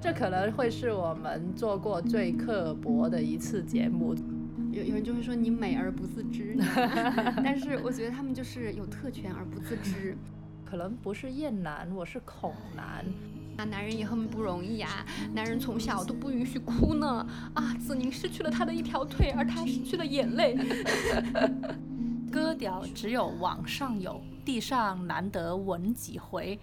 这可能会是我们做过最刻薄的一次节目。 有人就会说你美而不自知，但是我觉得他们就是有特权而不自知。 可能不是厌男，我是恐男。 男人也很不容易啊，男人从小都不允许哭呢。子宁失去了他的一条腿，而他失去了眼泪。 歌调只有网上有，地上难得闻几回。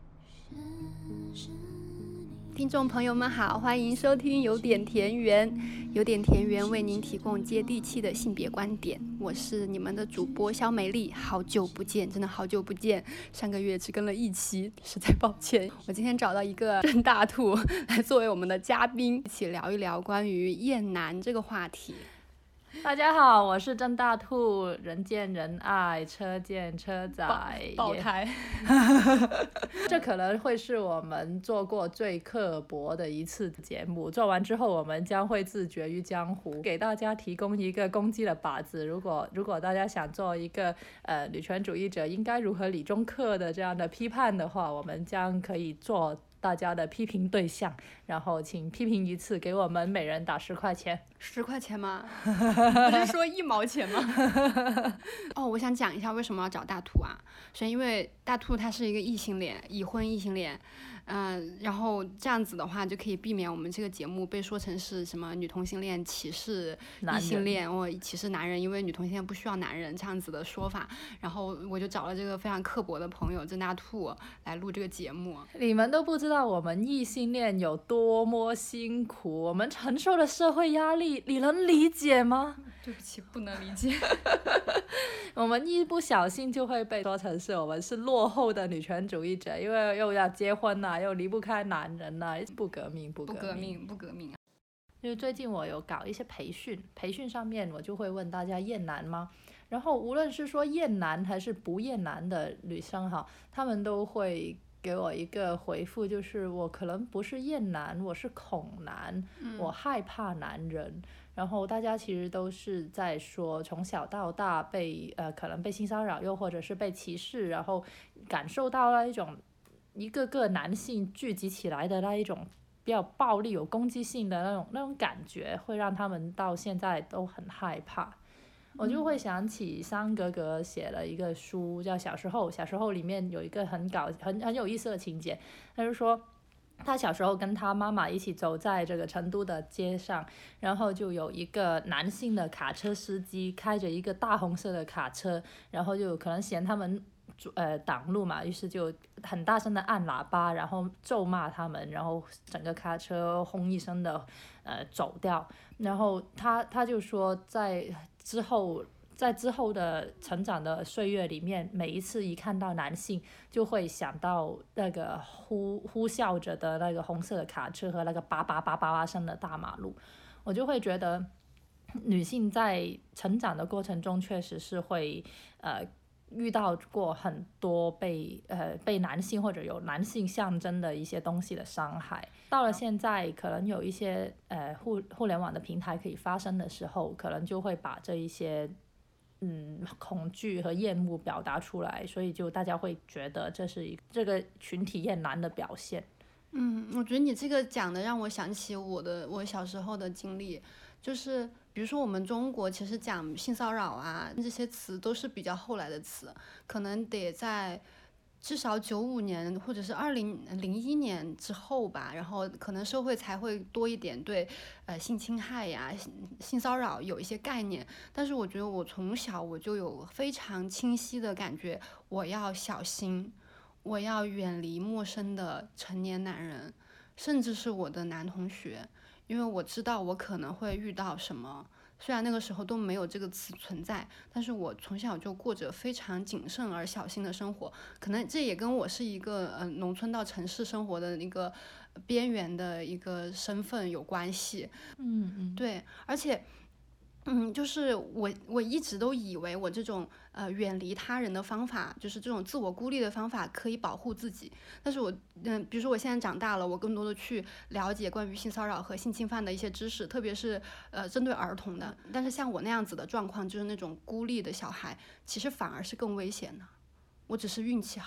听众朋友们好，欢迎收听有点田园。有点田园为您提供接地气的性别观点，我是你们的主播肖美丽。好久不见，真的好久不见，上个月只更了一期，实在抱歉。我今天找到一个郑大兔来作为我们的嘉宾，一起聊一聊关于厌男这个话题。 大家好，我是郑大兔，人见人爱，车见车载， 爆胎。 这可能会是我们做过最刻薄的一次节目，做完之后我们将会自绝于江湖，给大家提供一个攻击的靶子。如果大家想做一个女权主义者应该如何理中客的这样的批判的话，我们将可以做大家的批评对象，然后请批评一次给我们每人打10块钱。 10块钱吗？不是说1毛钱吗？我想讲一下为什么要找大兔啊，是因为大兔他是一个异性恋，已婚异性恋。然后这样子的话就可以避免我们这个节目被说成是什么女同性恋歧视异性恋或歧视男人，因为女同性恋不需要男人这样子的说法。然后我就找了这个非常刻薄的朋友郑大兔来录这个节目。 你们都不知道我们异性恋有多么辛苦，我们承受的社会压力你能理解吗？ 对不起，不能理解。 我们一不小心就会被说成是我们是落后的女权主义者，因为又要结婚了，又离不开男人了，不革命。就是最近我有搞一些培训上面我就会问大家厌男吗？然后无论是说厌男还是不厌男的女生哈，他们都会给我一个回复，就是我可能不是厌男，我是恐男，我害怕男人。然后大家其实都是在说从小到大可能被性骚扰又或者是被歧视，然后感受到了一个个男性聚集起来的那一种比较暴力有攻击性的那种感觉，会让他们到现在都很害怕。我就会想起桑格格写了一个书叫小时候里面有一个很有意思的情节，他就说他小时候跟他妈妈一起走在这个成都的街上，然后就有一个男性的卡车司机开着一个大红色的卡车，然后就可能嫌他们挡路嘛，于是就很大声的按喇叭，然后咒骂他们，然后整个卡车轰一声的走掉。然后他就说在之后的成长的岁月里面，每一次一看到男性就会想到那个呼啸着的那个红色的卡车和那个叭叭叭叭叭声的大马路。我就会觉得女性在成长的过程中确实是会遇到过很多被男性或者有男性象征的一些东西的伤害。到了现在可能有一些互联网的平台可以发声的时候，可能就会把这一些恐惧和厌恶表达出来，所以就大家会觉得这是这个群体厌男的表现。 我觉得你这个讲的让我想起我小时候的经历，就是比如说我们中国其实讲性骚扰啊这些词都是比较后来的词，可能得在至少95年或者是2001年之后吧，然后可能社会才会多一点对性侵害呀性骚扰有一些概念。但是我觉得我从小我就有非常清晰的感觉，我要小心，我要远离陌生的成年男人，甚至是我的男同学，因为我知道我可能会遇到什么。虽然那个时候都没有这个词存在，但是我从小就过着非常谨慎而小心的生活。可能这也跟我是一个农村到城市生活的一个边缘的一个身份有关系。对，而且就是我一直都以为我这种远离他人的方法，就是这种自我孤立的方法可以保护自己。但是比如说我现在长大了，我更多的去了解关于性骚扰和性侵犯的一些知识，特别是针对儿童的。但是像我那样子的状况，就是那种孤立的小孩，其实反而是更危险的。我只是运气好。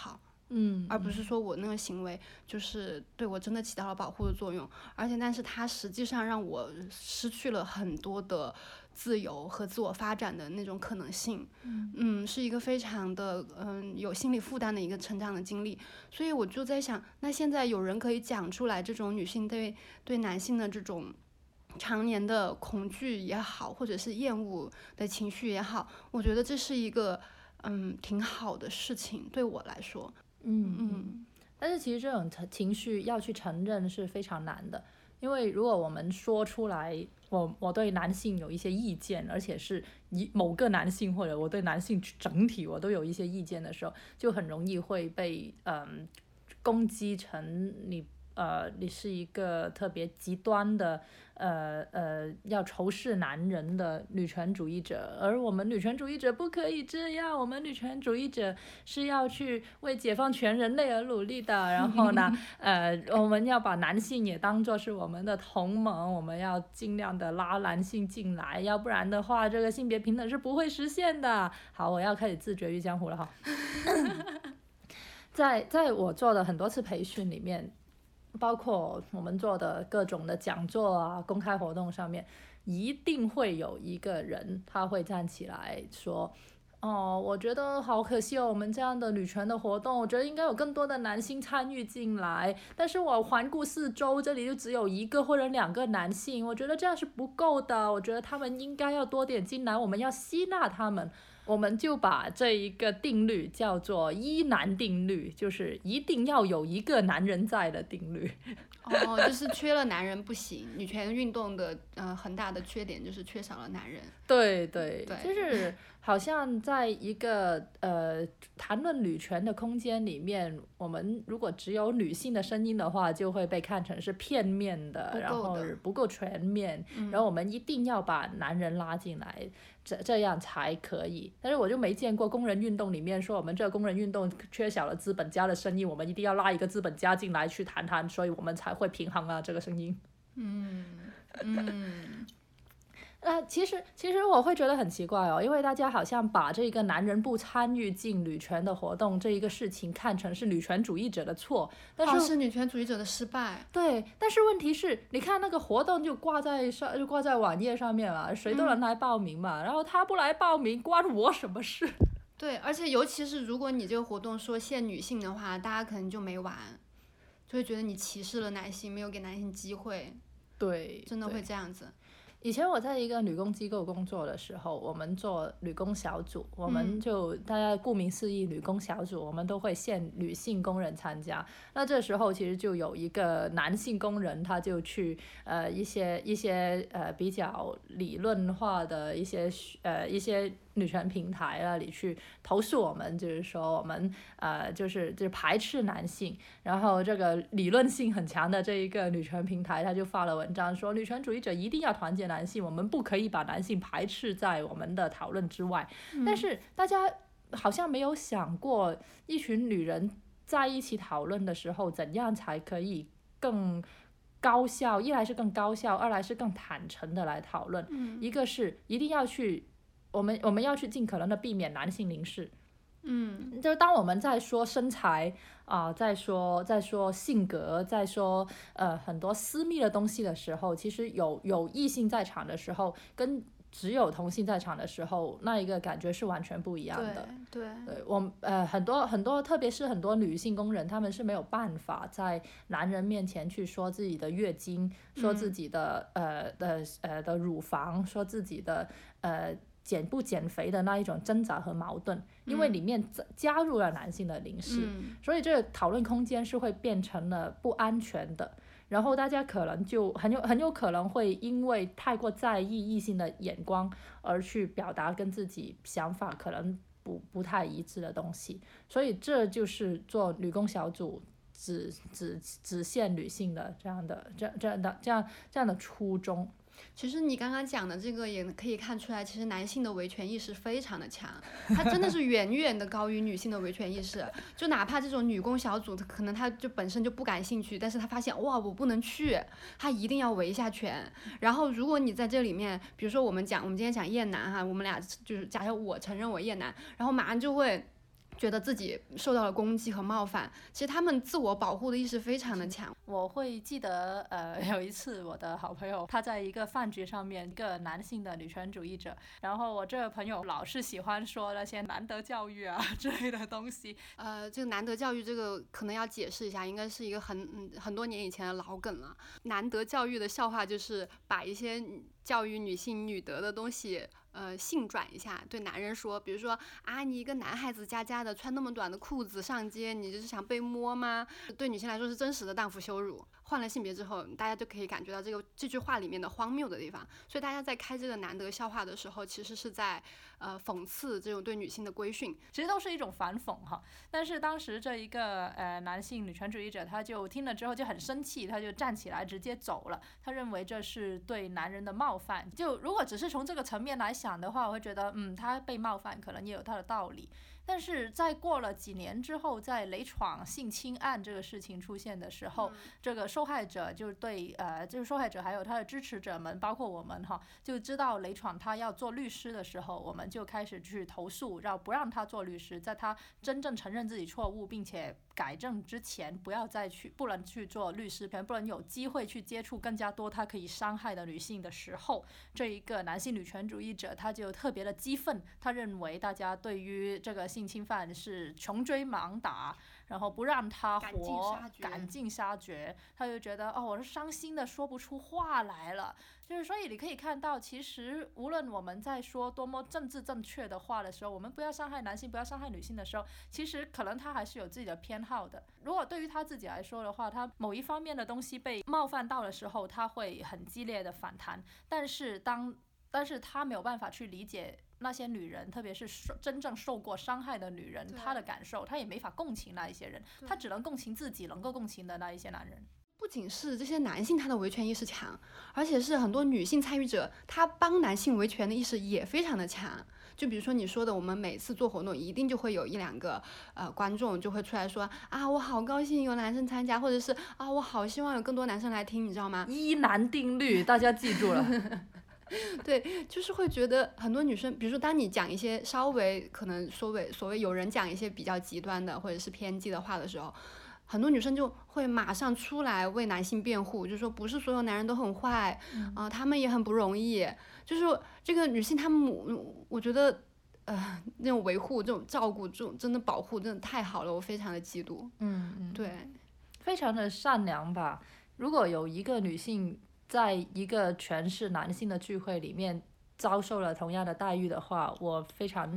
而不是说我那个行为就是对我真的起到了保护的作用，但是它实际上让我失去了很多的自由和自我发展的那种可能性。是一个非常的有心理负担的一个成长的经历。所以我就在想，那现在有人可以讲出来这种女性对男性的这种常年的恐惧也好，或者是厌恶的情绪也好，我觉得这是一个挺好的事情，对我来说。 但是其实这种情绪要去承认是非常难的，因为如果我们说出来我对男性有一些意见，而且是某个男性或者我对男性整体我都有一些意见的时候，就很容易会被攻击成你是一个特别极端的要仇视男人的女权主义者，而我们女权主义者不可以这样，我们女权主义者是要去为解放全人类而努力的。然后呢我们要把男性也当作是我们的同盟，我们要尽量的拉男性进来，要不然的话这个性别平等是不会实现的。好，我要开始自绝于江湖了哈。在我做的很多次培训里面，包括我们做的各种的讲座啊、公开活动上面，一定会有一个人他会站起来说，我觉得好可惜哦，我们这样的女权的活动，我觉得应该有更多的男性参与进来，但是我环顾四周，这里就只有1个或者2个男性，我觉得这样是不够的，我觉得他们应该要多点进来，我们要吸纳他们。我们就把这一个定律叫做一男定律，就是一定要有一个男人在的定律。 就是缺了男人不行。女权运动的很大的缺点就是缺少了男人。 对，就是好像在一个谈论女权的空间里面，我们如果只有女性的声音的话，就会被看成是片面的，然后不够全面，然后我们一定要把男人拉进来，这样才可以。但是我就没见过工人运动里面说我们这个工人运动缺少了资本家的声音，我们一定要拉一个资本家进来去谈，所以我们才会平衡啊这个声音。其实我会觉得很奇怪哦，因为大家好像把这个男人不参与进女权的活动这一个事情看成是女权主义者的错，但是女权主义者的失败。 对，但是问题是你看那个活动就挂在网页上面了，谁都能来报名嘛，然后他不来报名关我什么事？ 对，而且尤其是如果你这个活动说限女性的话，大家可能就没完，就会觉得你歧视了男性，没有给男性机会。 对， 真的会这样子。 以前我在一个女工机构工作的时候，我们做女工小组，我们就大家顾名思义女工小组，我们都会限女性工人参加。那这时候其实就有一个男性工人，他就去一些比较理论化的一些女权平台那里去投诉我们，就是说我们就是排斥男性，然后这个理论性很强的这一个女权平台，他就发了文章说女权主义者一定要团结男性，我们不可以把男性排斥在我们的讨论之外。但是大家好像没有想过，一群女人在一起讨论的时候，怎样才可以更高效，一来是更高效，二来是更坦诚的来讨论。一个是一定要去我们要去尽可能的避免男性凝视。就当我们在说身材在说性格，在说很多私密的东西的时候，其实有异性在场的时候，跟只有同性在场的时候，那一个感觉是完全不一样的。 对， 我很多，特别是很多女性工人，她们是没有办法在男人面前去说自己的月经，说自己的的乳房，说自己的减不减肥的那一种挣扎和矛盾，因为里面加入了男性的凝视，所以这个讨论空间是会变成了不安全的。然后大家可能就很有可能会因为太过在意异性的眼光而去表达跟自己想法可能不太一致的东西，所以这就是做女工小组只限女性的这样的初衷。 其实你刚刚讲的这个也可以看出来，其实男性的维权意识非常的强，他真的是远远的高于女性的维权意识。就哪怕这种女工小组，可能他就本身就不感兴趣，但是他发现哇我不能去，他一定要维一下权。然后如果你在这里面，比如说我们今天讲厌男哈，我们俩就是假设我承认我厌男，然后马上就会觉得自己受到了攻击和冒犯，其实他们自我保护的意识非常的强。 我会记得有一次我的好朋友他在一个饭局上面，一个男性的女权主义者，然后我这个朋友老是喜欢说那些男德教育啊之类的东西。 这个男德教育这个可能要解释一下，应该是一个很多年以前的老梗了。男德教育的笑话就是把一些教育女性女德的东西性转一下，对男人说，比如说啊，你一个男孩子家家的穿那么短的裤子上街，你就是想被摸吗？对女性来说是真实的荡妇羞辱。换了性别之后，大家就可以感觉到这句话里面的荒谬的地方。所以大家在开这个男德笑话的时候，其实是在讽刺这种对女性的规训， 其实都是一种反讽哈。但是当时这一个男性女权主义者，他就听了之后就很生气，他就站起来直接走了。他认为这是对男人的冒犯。就如果只是从这个层面来想的话，我会觉得他被冒犯可能也有他的道理。但是在过了几年之后，在雷闯性侵案这个事情出现的时候，这个受害者就对就是受害者还有他的支持者们，包括我们哈，就知道雷闯他要做律师的时候，我们就开始去投诉，不让他做律师，在他真正承认自己错误并且改正之前，不能去做律师，不能有机会去接触更加多他可以伤害的女性的时候，这一个男性女权主义者他就特别的激愤，他认为大家对于这个性侵犯是穷追猛打，然后不让他活，赶尽杀绝，他就觉得我是伤心的说不出话来了。就是所以你可以看到，其实无论我们在说多么政治正确的话的时候，我们不要伤害男性，不要伤害女性的时候，其实可能他还是有自己的偏好的。如果对于他自己来说的话，他某一方面的东西被冒犯到的时候，他会很激烈的反弹，但是他没有办法去理解那些女人，特别是真正受过伤害的女人，她的感受，她也没法共情那一些人，她只能共情自己能够共情的那一些男人。 不仅是这些男性他的维权意识强，而且是很多女性参与者，她帮男性维权的意识也非常的强。就比如说你说的，我们每次做活动一定就会有一两个观众就会出来说啊，我好高兴有男生参加，或者是啊，我好希望有更多男生来听，你知道吗？ 一男定律，大家记住了。 对，就是会觉得很多女生，比如说当你讲一些稍微可能所谓有人讲一些比较极端的或者是偏激的话的时候，很多女生就会马上出来为男性辩护，就说不是所有男人都很坏，他们也很不容易。就是这个女性她们，我觉得那种维护、这种照顾、这种真的保护，真的太好了，我非常的嫉妒。对， 非常的善良吧。如果有一个女性在一个全是男性的聚会里面遭受了同样的待遇的话，我非常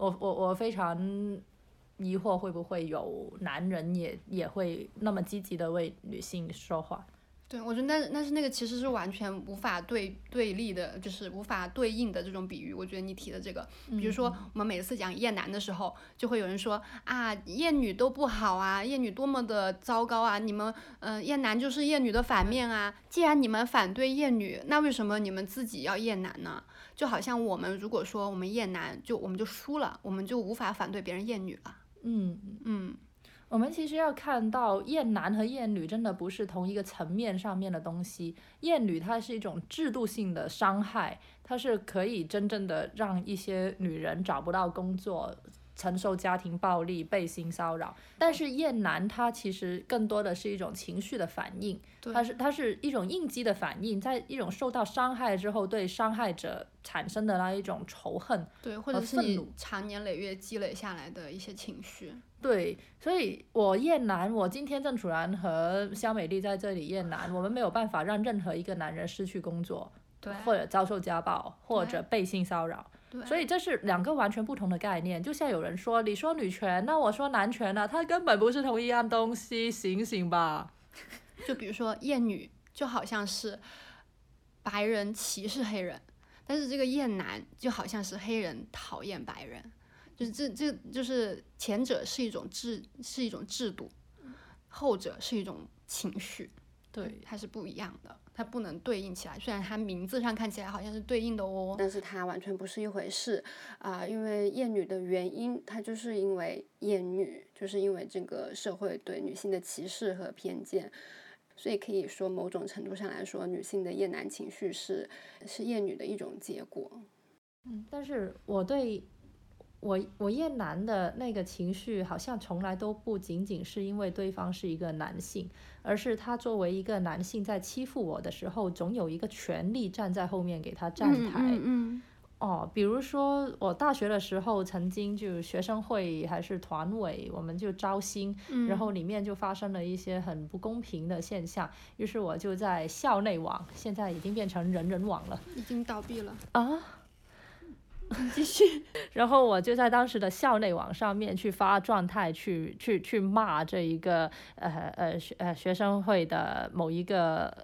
疑惑会不会有男人也会那么积极的为女性说话。 对，我觉得但是那个其实是完全无法对立的，就是无法对应的这种比喻。我觉得你提的这个，比如说我们每次讲厌男的时候，就会有人说啊，厌女都不好啊，厌女多么的糟糕啊，你们厌男就是厌女的反面啊。既然你们反对厌女，那为什么你们自己要厌男呢？就好像我们如果说我们厌男，我们就输了，我们就无法反对别人厌女了。 我们其实要看到厌男和厌女真的不是同一个层面上面的东西。厌女它是一种制度性的伤害，它是可以真正的让一些女人找不到工作，承受家庭暴力、被性骚扰。但是厌男它其实更多的是一种情绪的反应，它是一种应激的反应，在一种受到伤害之后对伤害者产生的那一种仇恨， 对，或者是你长年累月积累下来的一些情绪。 对，所以我厌男，我今天郑楚然和肖美丽在这里厌男，我们没有办法让任何一个男人失去工作，或者遭受家暴，或者被性骚扰。所以这是两个完全不同的概念。就像有人说，你说女权，那我说男权啊，它根本不是同一样东西，醒醒吧。 就比如说厌女，就好像是白人歧视黑人，但是这个厌男就好像是黑人讨厌白人。就是这就是前者是一种制度，后者是一种情绪， 对， 它是不一样的，它不能对应起来。虽然它名字上看起来好像是对应的哦，但是它完全不是一回事因为厌女的原因，它就是因为厌女，就是因为这个社会对女性的歧视和偏见。所以可以说某种程度上来说，女性的厌男情绪是厌女的一种结果。 但是我对我厌男的那个情绪，好像从来都不仅仅是因为对方是一个男性，而是他作为一个男性在欺负我的时候，总有一个权利站在后面给他站台。比如说我大学的时候，曾经就学生会还是团委，我们就招新，然后里面就发生了一些很不公平的现象，于是我就在校内网，现在已经变成人人网了， 已经倒闭了啊。 继续。 然后我就在当时的校内网上面去发状态，去骂这一个学生会的某一个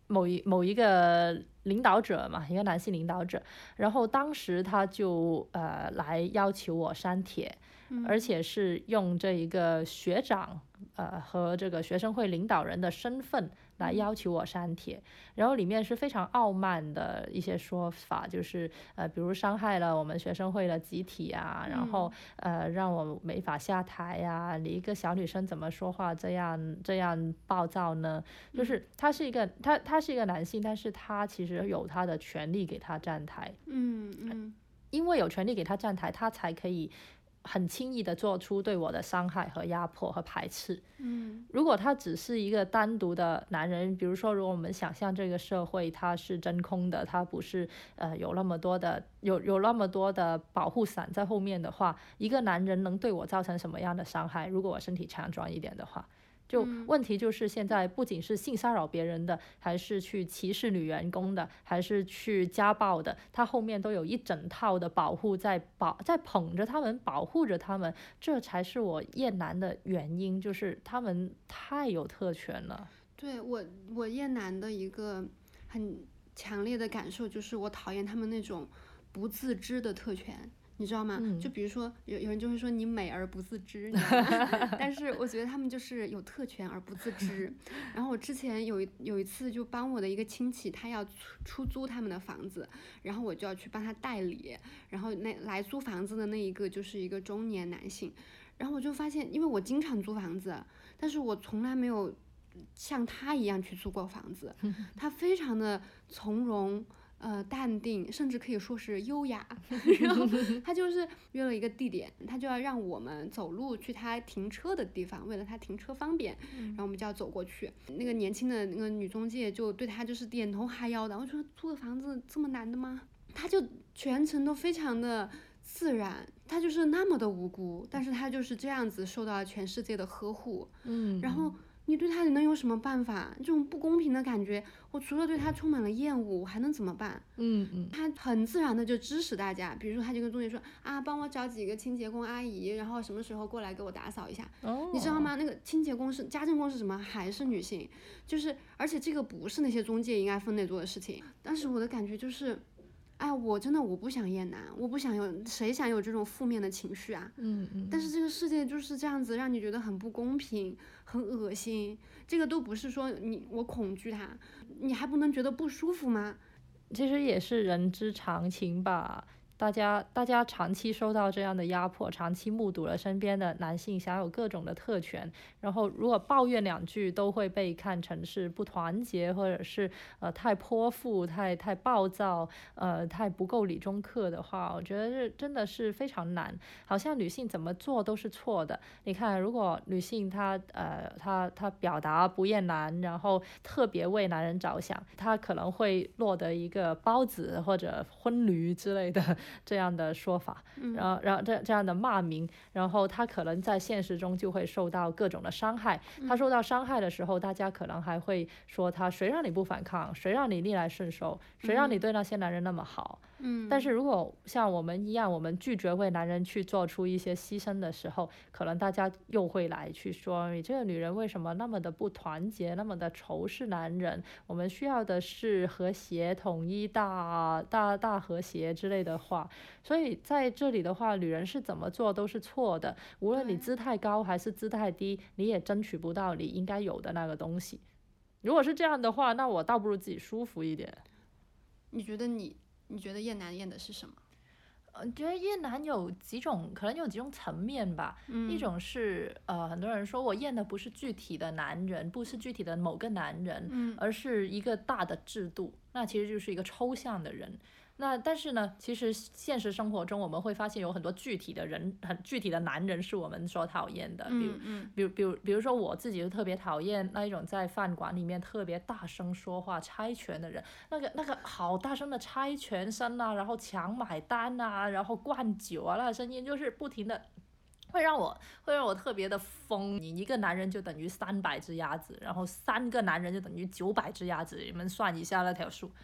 领导者嘛，一个男性领导者。然后当时他就来要求我删帖，而且是用这一个学长和这个学生会领导人的身份来要求我删帖，然后里面是非常傲慢的一些说法，就是比如伤害了我们学生会的集体啊，然后让我没法下台呀，你一个小女生怎么说话这样暴躁呢？就是他是一个男性，但是他其实有他的权利给他站台，因为有权利给他站台，他才可以很轻易的做出对我的伤害和压迫和排斥。如果他只是一个单独的男人，比如说如果我们想象这个社会它是真空的，它不是有那么多的保护伞在后面的话，一个男人能对我造成什么样的伤害？如果我身体强壮一点的话，就问题就是现在不仅是性骚扰别人的，还是去歧视女员工的，还是去家暴的，他后面都有一整套的保护在捧着他们，保护着他们，这才是我厌男的原因，就是他们太有特权了。 对，我厌男的一个很强烈的感受就是我讨厌他们那种不自知的特权。你知道吗？就比如说有人就会说你美而不自知，你知道吗？但是我觉得他们就是有特权而不自知。然后我之前有一次就帮我的一个亲戚，他要出租他们的房子，然后我就要去帮他代理，然后来租房子的那一个就是一个中年男性，然后我就发现，因为我经常租房子，但是我从来没有像他一样去租过房子，他非常的从容。淡定，甚至可以说是优雅。然后他就是约了一个地点，他就要让我们走路去他停车的地方，为了他停车方便，然后我们就要走过去。那个年轻的那个女中介就对他就是点头哈腰的。我说租个房子这么难的吗？他就全程都非常的自然，他就是那么的无辜，但是他就是这样子受到了全世界的呵护。然后你对他能有什么办法？这种不公平的感觉，我除了对他充满了厌恶，我还能怎么办？他很自然的就支持大家，比如说他就跟中介说啊，帮我找几个清洁工阿姨，然后什么时候过来给我打扫一下。你知道吗？那个清洁工是家政工是什么？还是女性？就是而且这个不是那些中介应该分内做的事情。当时我的感觉就是。我真的我不想厌男，我不想有谁想有这种负面的情绪啊。但是这个世界就是这样子，让你觉得很不公平，很恶心。这个都不是说我恐惧他，你还不能觉得不舒服吗？ 其实也是人之常情吧。大家长期受到这样的压迫，长期目睹了身边的男性享有各种的特权，然后如果抱怨两句都会被看成是不团结，或者是太泼妇、太暴躁、太不够理中客的话，我觉得这真的是非常难。好像女性怎么做都是错的。你看，如果女性她表达不厌男，然后特别为男人着想，她可能会落得一个包子或者婚驴之类的。这样的说法，然后这样的骂名，然后他可能在现实中就会受到各种的伤害。他受到伤害的时候，大家可能还会说他谁让你不反抗，谁让你逆来顺受，谁让你对那些男人那么好。但是如果像我们一样，我们拒绝为男人去做出一些牺牲的时候，可能大家又会来去说你这个女人为什么那么的不团结，那么的仇视男人，我们需要的是和谐统一大和谐之类的话。所以在这里的话，女人是怎么做都是错的，无论你姿态高还是姿态低，你也争取不到你应该有的那个东西。如果是这样的话，那我倒不如自己舒服一点。 你觉得厌男厌的是什么？ 觉得厌男可能有几种层面吧。一种是很多人说我厌的不是具体的男人，不是具体的某个男人，而是一个大的制度，那其实就是一个抽象的人。 那但是呢，其实现实生活中我们会发现有很多具体的人，很具体的男人是我们所讨厌的。比如说我自己就特别讨厌那一种在饭馆里面特别大声说话猜拳的人，那个好大声的猜拳声啊，然后抢买单啊，然后灌酒啊，那个声音就是不停的。会让我特别的疯，你一个男人就等于300只鸭子，然后3个男人就等于900只鸭子，你们算一下那条数。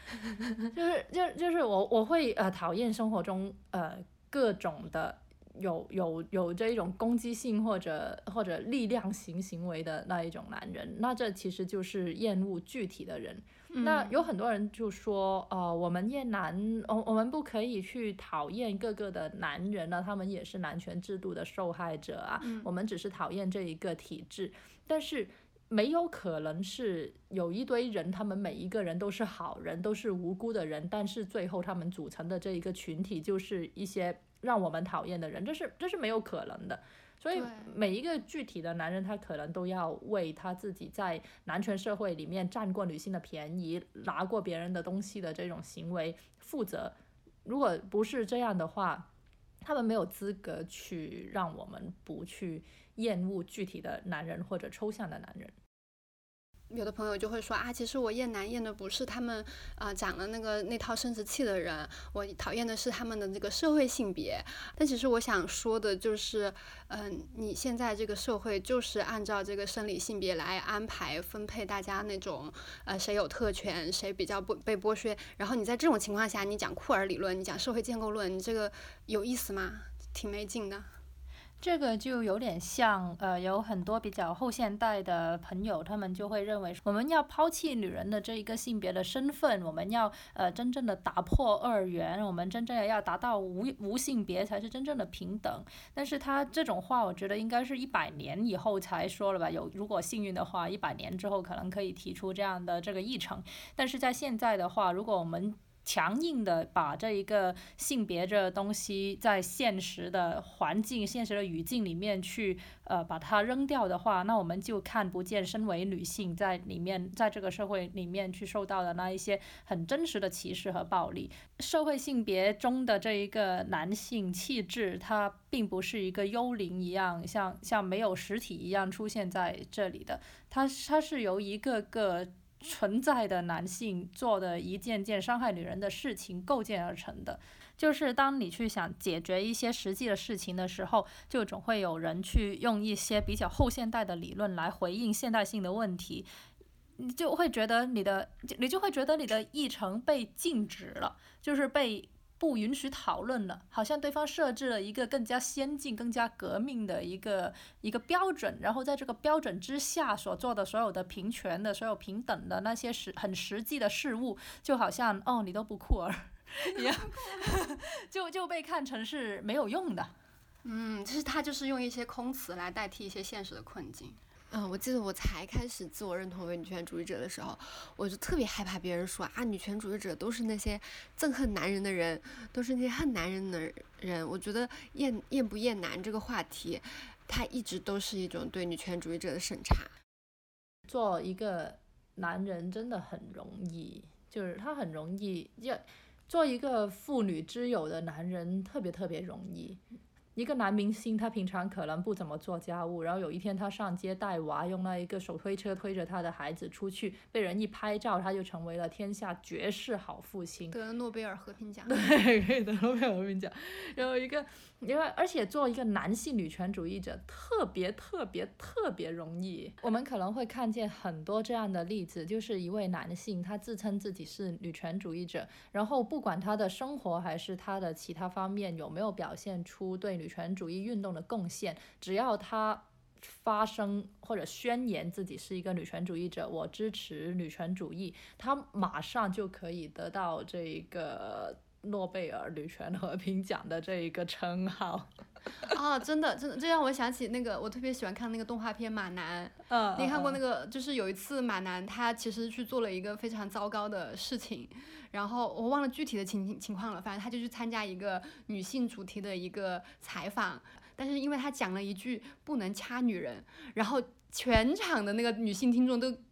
就是我会讨厌生活中各种的有这一种攻击性或者力量型行为的那一种男人，那这其实就是厌恶具体的人。那有很多人就说我们厌男，我们不可以去讨厌各个的男人呢，他们也是男权制度的受害者啊，我们只是讨厌这一个体制。但是没有可能是有一堆人，他们每一个人都是好人，都是无辜的人，但是最后他们组成的这一个群体就是一些让我们讨厌的人，这是没有可能的。所以每一个具体的男人，他可能都要为他自己在男权社会里面占过女性的便宜，拿过别人的东西的这种行为负责。如果不是这样的话，他们没有资格去让我们不去厌恶具体的男人或者抽象的男人。 有的朋友就会说啊，其实我厌男厌的不是他们长了那套生殖器的人，我讨厌的是他们的这个社会性别。但其实我想说的就是，你现在这个社会就是按照这个生理性别来安排分配大家那种谁有特权，谁比较被剥削。然后你在这种情况下，你讲库尔理论，你讲社会建构论，你这个有意思吗？挺没劲的。 这个就有点像有很多比较后现代的朋友，他们就会认为我们要抛弃女人的这一个性别的身份，我们要真正的打破二元，我们真正的要达到无性别才是真正的平等。但是他这种话我觉得应该是100年以后才说了吧，如果幸运的话100年之后可能可以提出这样的这个议程。但是在现在的话，如果我们强硬的把这一个性别这东西在现实的环境、现实的语境里面去把它扔掉的话，那我们就看不见身为女性在里面，在这个社会里面去受到的那一些很真实的歧视和暴力。社会性别中的这一个男性气质，它并不是一个幽灵一样，像没有实体一样出现在这里的，它是由一个个存在的男性做的一件件伤害女人的事情构建而成的。就是当你去想解决一些实际的事情的时候，就总会有人去用一些比较后现代的理论来回应现代性的问题，你就会觉得你的议程被禁止了，就是被不允许讨论了，好像对方设置了一个更加先进、更加革命的一个标准，然后在这个标准之下所做的所有的平权的、所有平等的那些很实际的事物，就好像你都不酷儿一样，就被看成是没有用的。 就是他就是用一些空词来代替一些现实的困境。我记得我才开始自我认同为女权主义者的时候，我就特别害怕别人说啊，女权主义者都是那些憎恨男人的人，都是那些恨男人的人。我觉得厌不厌男这个话题，它一直都是一种对女权主义者的审查。 做一个男人真的很容易，就是他很容易，做一个妇女之友的男人特别特别容易。一个男明星他平常可能不怎么做家务，然后有一天他上街带娃，用那一个手推车推着他的孩子出去，被人一拍照，他就成为了天下绝世好父亲， 得了诺贝尔和平奖。 对，可以得诺贝尔和平奖。而且做一个男性女权主义者特别特别特别容易。我们可能会看见很多这样的例子，就是一位男性他自称自己是女权主义者，然后不管他的生活还是他的其他方面有没有表现出对女权主义运动的贡献，只要他发声或者宣言自己是一个女权主义者，我支持女权主义，他马上就可以得到这个诺贝尔女权和平奖的这一个称号。 真的，这让我想起那个我特别喜欢看那个动画片《马男》。你看过那个？就是有一次马男他其实去做了一个非常糟糕的事情，然后我忘了具体的情况了，反正他就去参加一个女性主题的一个采访，但是因为他讲了一句不能掐女人，然后全场的那个女性听众都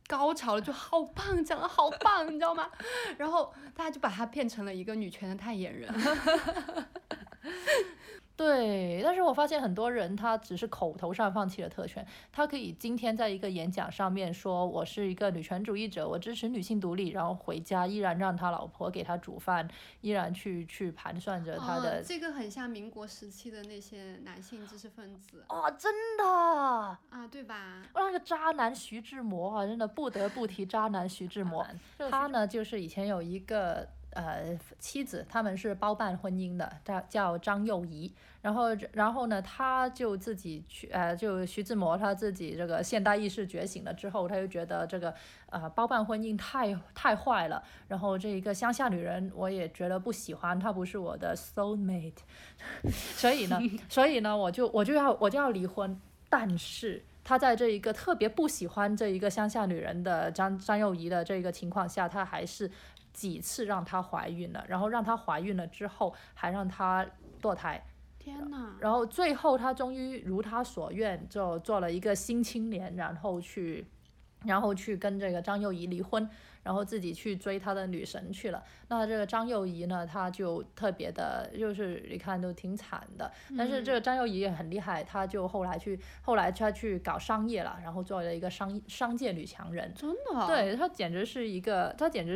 高潮了，就好棒，讲的好棒，你知道吗？然后大家就把他变成了一个女权的代言人。 对，但是我发现很多人他只是口头上放弃了特权，他可以今天在一个演讲上面说我是一个女权主义者，我支持女性独立，然后回家依然让他老婆给他煮饭，依然去盘算着他的。 这个很像民国时期的那些男性知识分子。 真的啊，对吧？ 那个渣男徐志摩真的不得不提渣男徐志摩。他呢就是以前有一个妻子，他们是包办婚姻的，叫张幼仪。然后呢，他就自己去就徐志摩他自己这个现代意识觉醒了之后，他就觉得这个包办婚姻太坏了，然后这一个乡下女人我也觉得不喜欢，她不是我的 soul mate， 所以呢我就要离婚。但是他在这一个特别不喜欢这一个乡下女人的张幼仪的这个情况下，他还是几次让她怀孕了，然后让她怀孕了之后还让她堕胎。 天哪！ 然后最后他终于如他所愿，就做了一个新青年，然后去跟这个张幼仪离婚，然后自己去追他的女神去了。那这个张幼仪呢，她就特别的，就是你看都挺惨的。但是这个张幼仪也很厉害，她就后来她去搞商业了，然后做了一个商界女强人。 真的？ 对，她简直是一个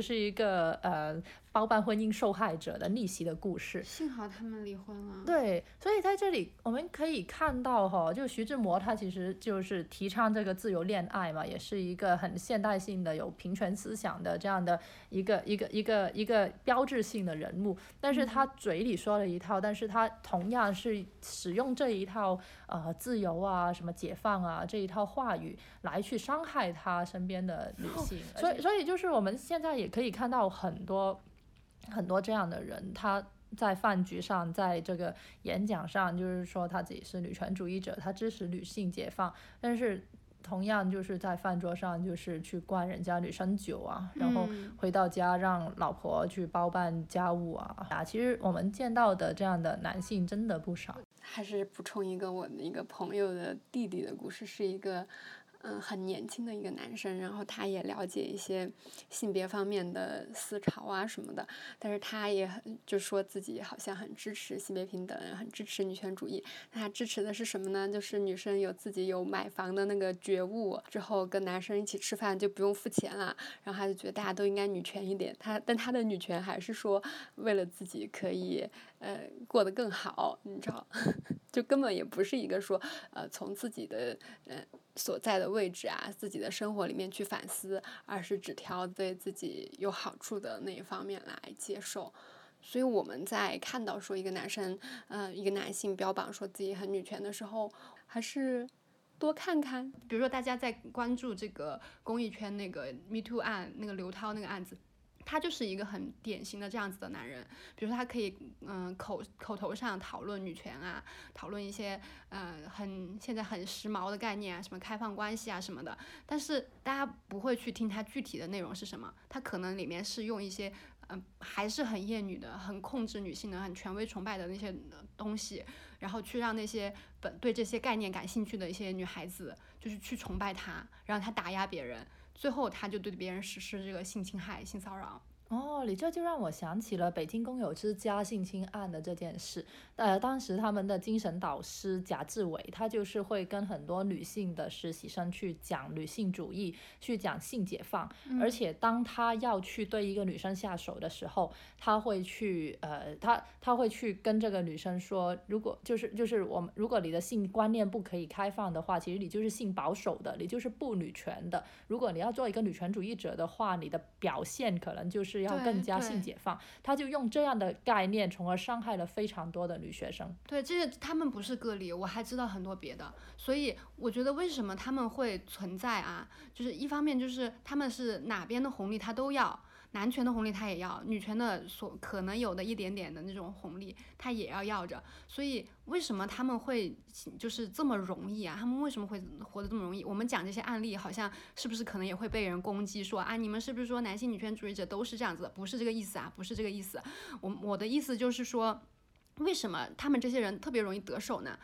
包办婚姻受害者的逆袭的故事。 幸好他们离婚了。 对，所以在这里我们可以看到就徐志摩他其实就是提倡这个自由恋爱嘛，也是一个很现代性的有平权思想的这样的一个标志性的人物。但是他嘴里说了一套，但是他同样是使用这一套自由啊什么解放啊这一套话语来去伤害他身边的女性。所以就是我们现在也可以看到很多这样的人，他在饭局上，在这个演讲上，就是说他自己是女权主义者，他支持女性解放，但是同样就是在饭桌上就是去灌人家女生酒啊，然后回到家让老婆去包办家务啊。其实我们见到的这样的男性真的不少。 还是补充一个我的一个朋友的弟弟的故事，是一个很年轻的一个男生，然后他也了解一些性别方面的思潮啊什么的，但是他也就说自己好像很支持性别平等，很支持女权主义。他支持的是什么呢？就是女生自己有买房的那个觉悟之后，跟男生一起吃饭就不用付钱了，然后他就觉得大家都应该女权一点。但他的女权还是说为了自己可以过得更好，你知道，就根本也不是一个说从自己的所在的位置啊，自己的生活里面去反思，而是只挑对自己有好处的那一方面来接受。所以我们在看到说一个男生一个男性标榜说自己很女权的时候，还是多看看。比如说大家在关注这个公益圈那个 Me Too 案，那个刘涛那个案子，他就是一个很典型的这样子的男人。比如说他可以口头上讨论女权啊，讨论一些现在很时髦的概念啊，什么开放关系啊什么的，但是大家不会去听他具体的内容是什么。他可能里面是用一些还是很厌女的，很控制女性的，很权威崇拜的那些东西，然后去让那些对这些概念感兴趣的一些女孩子就是去崇拜他，让他打压别人，最后他就对别人实施这个性侵害、性骚扰。 你这就让我想起了北京工友之家性侵案的这件事。当时他们的精神导师贾志伟，他就是会跟很多女性的实习生去讲女性主义，去讲性解放。而且当他要去对一个女生下手的时候，他会去他会去跟这个女生说，如果如果你的性观念不可以开放的话，其实你就是性保守的，你就是不女权的。如果你要做一个女权主义者的话，你的表现可能就是要更加性解放。他就用这样的概念，从而伤害了非常多的女学生。 对，这个他们不是个例，我还知道很多别的。所以我觉得为什么他们会存在啊，就是一方面就是他们是哪边的红利他都要，男权的红利他也要，女权的可能有的一点点的那种红利他也要着。所以为什么他们会就是这么容易啊？他们为什么会活得这么容易？我们讲这些案例好像是不是可能也会被人攻击说啊，你们是不是说男性女权主义者都是这样子的？不是这个意思啊，不是这个意思。我的意思就是说，为什么他们这些人特别容易得手呢？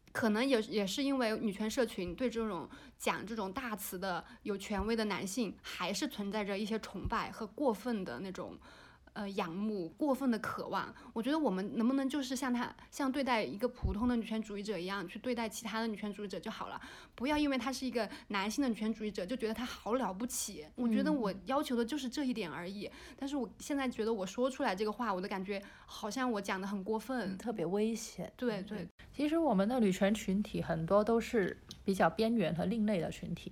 可能也是因为女权社群对这种讲这种大词的有权威的男性，还是存在着一些崇拜和过分的那种仰慕，过分的渴望。我觉得我们能不能就是像对待一个普通的女权主义者一样去对待其他的女权主义者就好了，不要因为他是一个男性的女权主义者就觉得他好了不起。我觉得我要求的就是这一点而已，但是我现在觉得我说出来这个话，我的感觉好像我讲的很过分， 特别危险。 对对， 其实我们的女权群体很多都是比较边缘和另类的群体，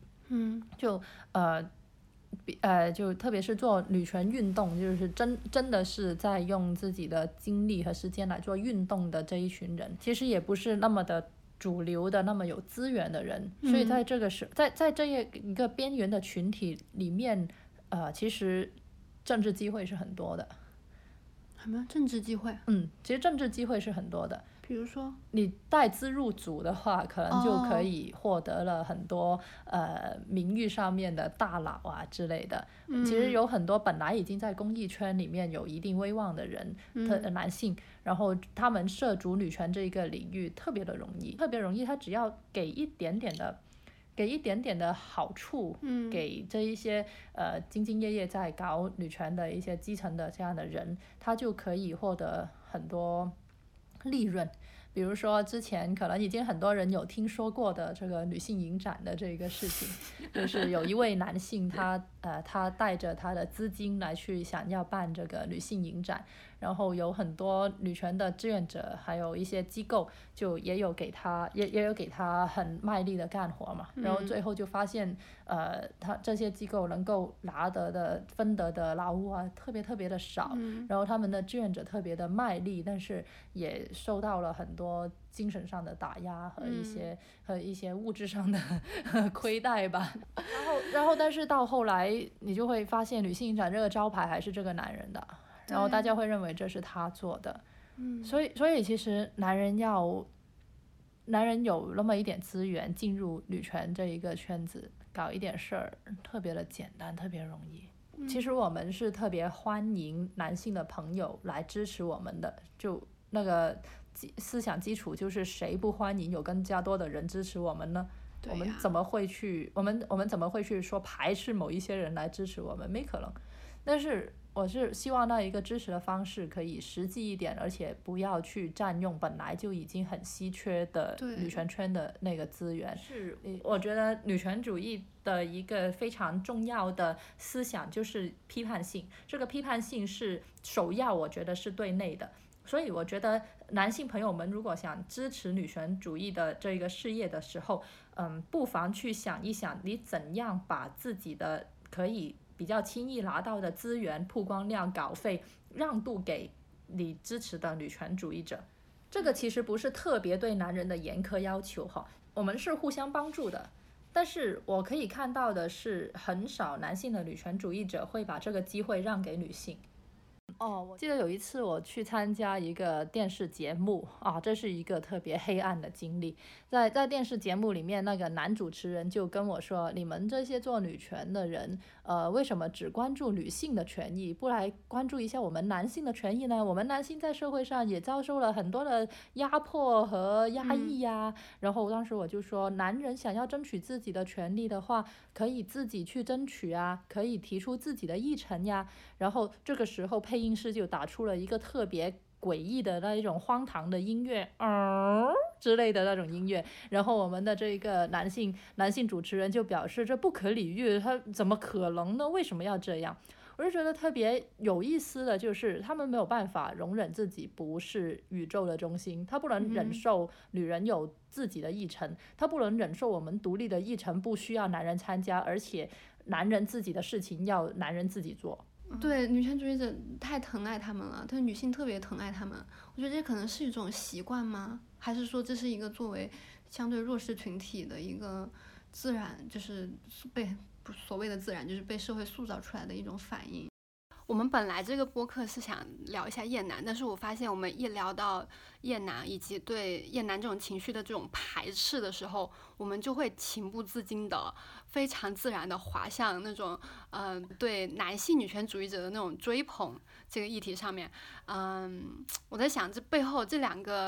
就特别是做女权运动，就是真的是在用自己的精力和时间来做运动的这一群人，其实也不是那么的主流的，那么有资源的人，所以在这个在这一个边缘的群体里面，其实政治机会是很多的。 什么政治机会？ 其实政治机会是很多的。 比如说你带资入组的话，可能就可以获得了很多名誉上面的大佬啊之类的。其实有很多本来已经在公益圈里面有一定威望的人，男性，然后他们涉足女权这一个领域特别容易，他只要给一点点的好处，给这一些兢兢业业在搞女权的一些基层的这样的人，他就可以获得很多利润。比如说之前可能已经很多人有听说过的这个女性影展的这个事情，就是有一位男性他带着他的资金来去想要办这个女性影展，然后有很多女权的志愿者还有一些机构就也有给他很卖力的干活嘛，然后最后就发现他这些机构能够分得的劳务啊特别的少，然后他们的志愿者特别的卖力，但是也受到了很多精神上的打压和一些物质上的亏待吧。然后但是到后来你就会发现女性影展这个招牌还是这个男人的，然后大家会认为这是他做的。所以其实男人有那么一点资源进入女权这一个圈子搞一点事儿特别的简单，特别容易。其实我们是特别欢迎男性的朋友来支持我们的，就那个思想基础就是谁不欢迎有更加多的人支持我们呢？我们怎么会去说排斥某一些人来支持我们？没可能。但是我是希望那一个支持的方式可以实际一点，而且不要去占用本来就已经很稀缺的女权圈的那个资源。是，我觉得女权主义的一个非常重要的思想就是批判性，这个批判性是首要，我觉得是对内的。所以我觉得男性朋友们如果想支持女权主义的这个事业的时候，不妨去想一想你怎样把自己的可以比较轻易拿到的资源、曝光量、稿费让渡给你支持的女权主义者。这个其实不是特别对男人的严苛要求哈，我们是互相帮助的。但是我可以看到的是，很少男性的女权主义者会把这个机会让给女性。我记得有一次我去参加一个电视节目啊，这是一个特别黑暗的经历。在电视节目里面，那个男主持人就跟我说，你们这些做女权的人为什么只关注女性的权益，不来关注一下我们男性的权益呢？我们男性在社会上也遭受了很多的压迫和压抑呀。然后当时我就说，男人想要争取自己的权利的话，可以自己去争取啊，可以提出自己的议程呀。然后这个时候配音师就打出了一个特别诡异的那一种荒唐的音乐之类的那种音乐，然后我们的这个男性主持人就表示这不可理喻，他怎么可能呢？为什么要这样？我就觉得特别有意思的就是他们没有办法容忍自己不是宇宙的中心，他不能忍受女人有自己的议程，他不能忍受我们独立的议程不需要男人参加，而且男人自己的事情要男人自己做。 对，女权主义者太疼爱他们了，但女性特别疼爱他们。我觉得这可能是一种习惯吗？还是说这是一个作为相对弱势群体的一个自然，就是被所谓的自然，就是被社会塑造出来的一种反应？我们本来这个播客是想聊一下厌男，但是我发现我们一聊到厌男以及对厌男这种情绪的这种排斥的时候，我们就会情不自禁的非常自然的滑向那种对男性女权主义者的那种追捧这个议题上面。我在想这背后这两个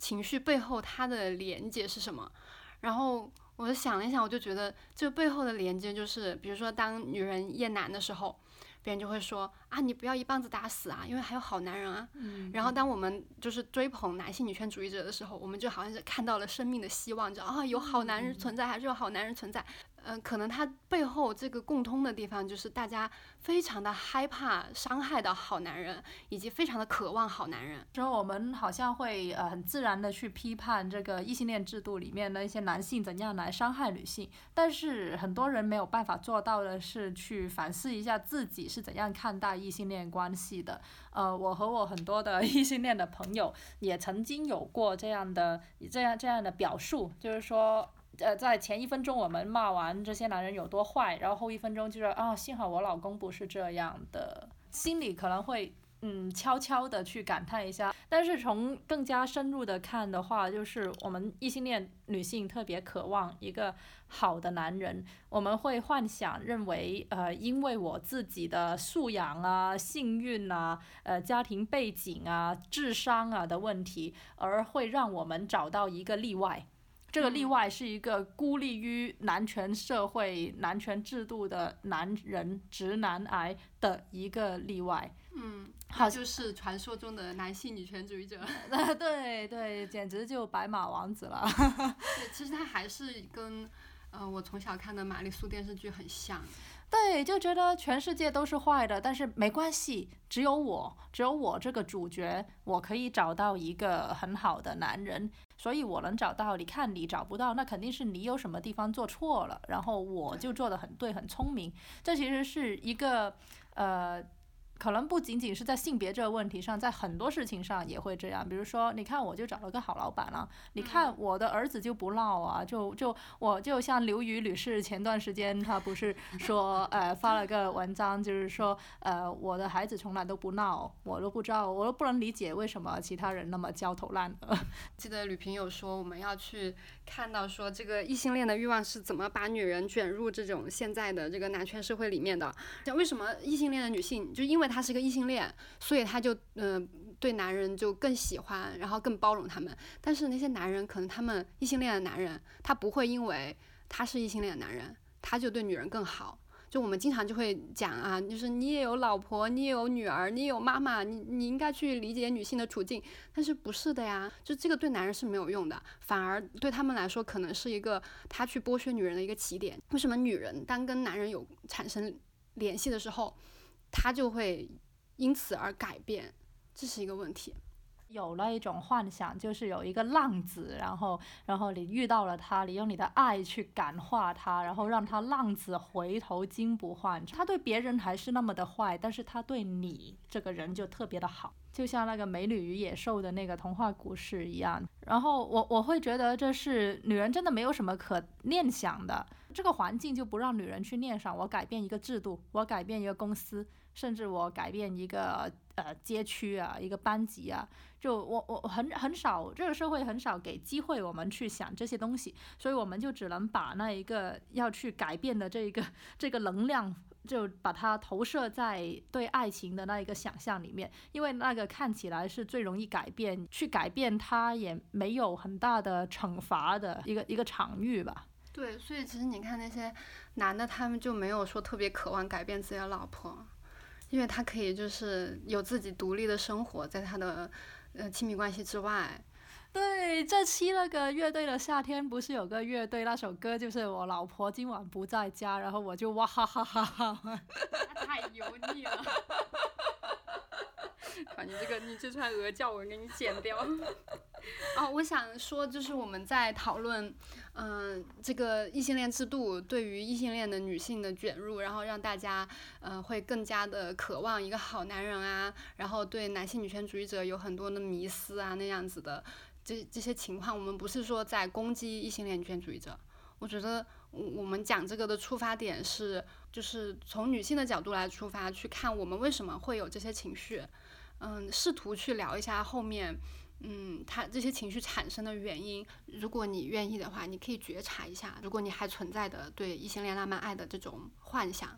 情绪背后它的连接是什么。然后我就想了一想，我就觉得这背后的连接就是，比如说当女人厌男的时候，别人就会说啊，你不要一棒子打死啊，因为还有好男人啊。然后当我们就是追捧男性女权主义者的时候，我们就好像是看到了生命的希望，就有好男人存在，还是有好男人存在。可能它背后这个共通的地方就是大家非常的害怕伤害到好男人，以及非常的渴望好男人。 之后我们好像会很自然的去批判这个异性恋制度里面的一些男性怎样来伤害女性，但是很多人没有办法做到的是去反思一下自己是怎样看待异性恋关系的。我和我很多的异性恋的朋友也曾经有过这样的表述，就是说在前1分钟我们骂完这些男人有多坏，然后后1分钟就是幸好我老公不是这样的，心里可能会悄悄的去感叹一下。但是从更加深入的看的话，就是我们异性恋女性特别渴望一个好的男人，我们会幻想认为因为我自己的素养啊、幸运啊、家庭背景啊、智商啊的问题，而会让我们找到一个例外。这个例外是一个孤立于男权社会、男权制度的男人，直男癌的一个例外。 他就是传说中的男性女权主义者。 对对，简直就白马王子了。 对，其实他还是跟我从小看的玛丽苏电视剧很像。 对，就觉得全世界都是坏的，但是没关系，只有我这个主角，我可以找到一个很好的男人，所以我能找到，你看你找不到，那肯定是你有什么地方做错了，然后我就做得很对，很聪明。这其实是一个可能不仅仅是在性别这个问题上，在很多事情上也会这样。比如说，你看我就找了个好老板了，你看我的儿子就不闹啊，我就像刘瑜女士前段时间她不是说发了个文章，就是说我的孩子从来都不闹，我都不知道，我都不能理解为什么其他人那么焦头烂额。 记得吕萍有说我们要去看到说这个异性恋的欲望是怎么把女人卷入这种现在的这个男权社会里面的。为什么异性恋的女性就因为她是个异性恋，所以她就对男人就更喜欢，然后更包容他们。但是那些男人可能他们异性恋的男人，他不会因为他是异性恋的男人，他就对女人更好。就我们经常就会讲啊，就是你也有老婆，你也有女儿，你也有妈妈，你应该去理解女性的处境。但是不是的呀，就这个对男人是没有用的，反而对他们来说可能是一个他去剥削女人的一个起点。为什么女人当跟男人有产生联系的时候，他就会因此而改变，这是一个问题。 有了一种幻想，就是有一个浪子，然后你遇到了他，你用你的爱去感化他，然后让他浪子回头金不换。他对别人还是那么的坏，但是他对你这个人就特别的好，就像那个美女与野兽的那个童话故事一样。然后我会觉得这是女人真的没有什么可念想的，这个环境就不让女人去念想我改变一个制度，我改变一个公司，甚至我改变一个街区啊，一个班级啊，就我很少，这个社会很少给机会我们去想这些东西，所以我们就只能把那一个要去改变的这个能量，就把它投射在对爱情的那一个想象里面，因为那个看起来是最容易改变，去改变它也没有很大的惩罚的一个场域吧。 对，所以其实你看那些男的，他们就没有说特别渴望改变自己的老婆，因为他可以就是有自己独立的生活在他的亲密关系之外。 对，这期那个乐队的夏天不是有个乐队那首歌就是我老婆今晚不在家，然后我就哇哈哈哈哈， 太油腻了。你这串鹅叫我给你剪掉。我想说就是我们在讨论这个异性恋制度对于异性恋的女性的卷入，然后让大家会更加的渴望一个好男人啊，然后对男性女权主义者有很多的迷思啊，那样子的这些情况，我们不是说在攻击异性恋女权主义者。我觉得我们讲这个的出发点是就是从女性的角度来出发，去看我们为什么会有这些情绪，试图去聊一下后面他这些情绪产生的原因。如果你愿意的话，你可以觉察一下，如果你还存在的对异性恋浪漫爱的这种幻想，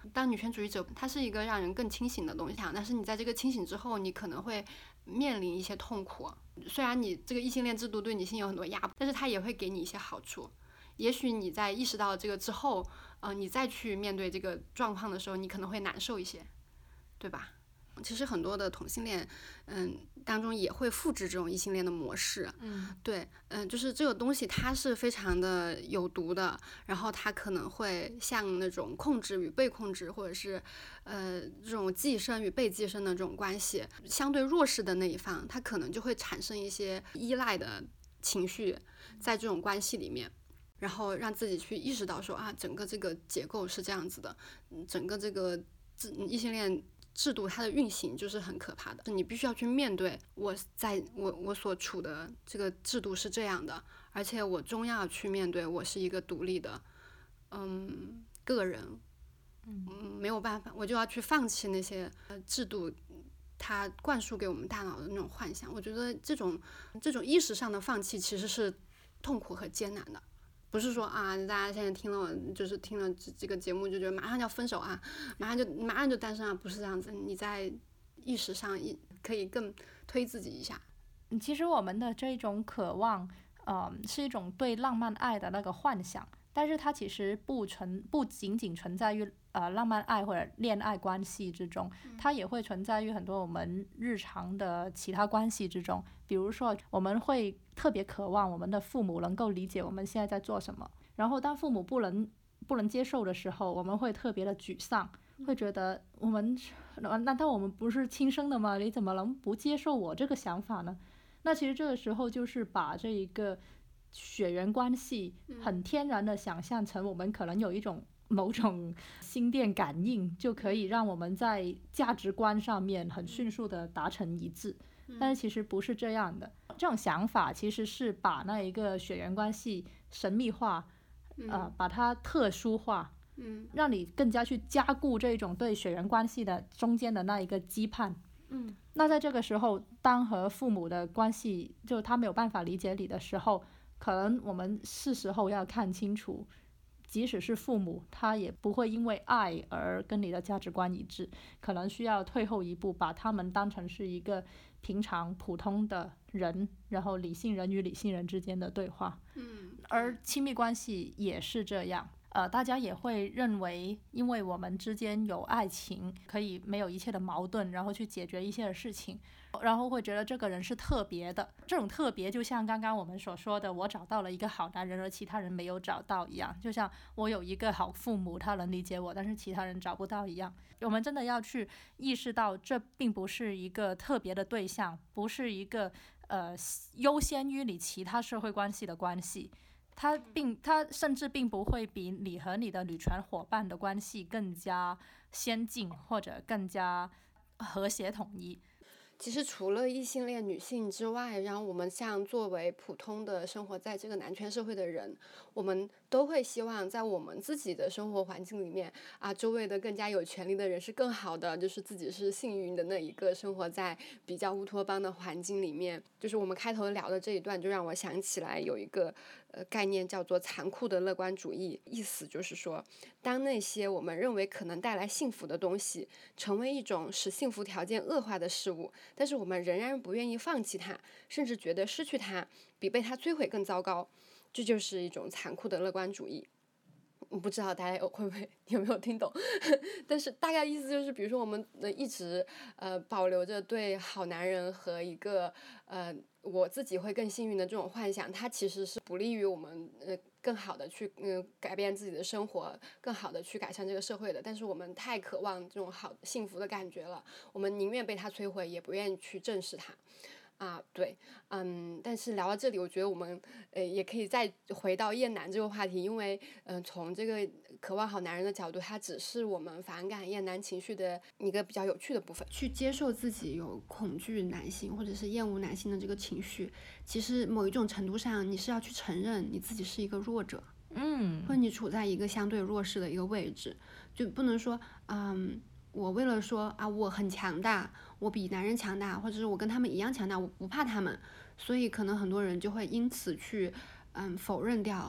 当女权主义者，它是一个让人更清醒的东西，但是你在这个清醒之后，你可能会面临一些痛苦。虽然你这个异性恋制度对女性有很多压迫，但是它也会给你一些好处。也许你在意识到这个之后，你再去面对这个状况的时候，你可能会难受一些，对吧？其实很多的同性恋，当中也会复制这种异性恋的模式。对，就是这个东西它是非常的有毒的，然后它可能会像那种控制与被控制，或者是这种寄生与被寄生的这种关系，相对弱势的那一方，他可能就会产生一些依赖的情绪在这种关系里面。然后让自己去意识到说啊，整个这个结构是这样子的，整个这个异性恋制度它的运行就是很可怕的，你必须要去面对我所处的这个制度是这样的，而且我终要去面对我是一个独立的个人，没有办法，我就要去放弃那些制度它灌输给我们大脑的那种幻想。我觉得这种意识上的放弃其实是痛苦和艰难的。不是说啊，大家现在听了这个节目就觉得马上要分手啊，马上就单身啊，不是这样子。你在意识上可以更推自己一下。 其实我们的这种渴望，是一种对浪漫爱的那个幻想，但是它其实不仅仅存在于浪漫爱或者恋爱关系之中，它也会存在于很多我们日常的其他关系之中。比如说我们会特别渴望我们的父母能够理解我们现在在做什么，然后当父母不能接受的时候，我们会特别的沮丧，会觉得难道我们不是亲生的吗？你怎么能不接受我这个想法呢？那其实这个时候就是把这一个血缘关系很天然的想象成我们可能有一种某种心电感应，就可以让我们在价值观上面很迅速的达成一致。但是其实不是这样的，这种想法其实是把那一个血缘关系神秘化，把它特殊化，让你更加去加固这种对血缘关系的中间的那一个羁绊。那在这个时候，当和父母的关系就他没有办法理解你的时候，可能我们是时候要看清楚，即使是父母，他也不会因为爱而跟你的价值观一致，可能需要退后一步，把他们当成是一个平常普通的人，然后理性人与理性人之间的对话。而亲密关系也是这样。大家也会认为，因为我们之间有爱情，可以没有一切的矛盾，然后去解决一切的事情，然后会觉得这个人是特别的。这种特别就像刚刚我们所说的，我找到了一个好男人，而其他人没有找到一样，就像我有一个好父母，他能理解我，但是其他人找不到一样。我们真的要去意识到，这并不是一个特别的对象，不是一个优先于你其他社会关系的关系。它甚至并不会比你和你的女权伙伴的关系更加先进或者更加和谐统一。 其实除了异性恋女性之外，然后我们像作为普通的生活在这个男权社会的人，我们都会希望在我们自己的生活环境里面周围的更加有权利的人是更好的，就是自己是幸运的那一个，生活在比较乌托邦的环境里面。就是我们开头聊的这一段，就让我想起来有一个概念叫做残酷的乐观主义，意思就是说，当那些我们认为可能带来幸福的东西成为一种使幸福条件恶化的事物，但是我们仍然不愿意放弃它，甚至觉得失去它比被它摧毁更糟糕，这就是一种残酷的乐观主义。我不知道大家有没有听懂但是大概意思就是，比如说我们一直保留着对好男人和一个我自己会更幸运的这种幻想，它其实是不利于我们更好的去改变自己的生活，更好的去改善这个社会的。但是我们太渴望这种好幸福的感觉了，我们宁愿被它摧毁，也不愿意去正视它。对，但是聊到这里，我觉得我们也可以再回到厌男这个话题，因为从这个渴望好男人的角度，它只是我们反感厌男情绪的一个比较有趣的部分。去接受自己有恐惧男性或者是厌恶男性的这个情绪，其实某一种程度上，你是要去承认你自己是一个弱者，或者你处在一个相对弱势的一个位置，就不能说我为了说我很强大，我比男人强大，或者是我跟他们一样强大，我不怕他们，所以可能很多人就会因此去否认掉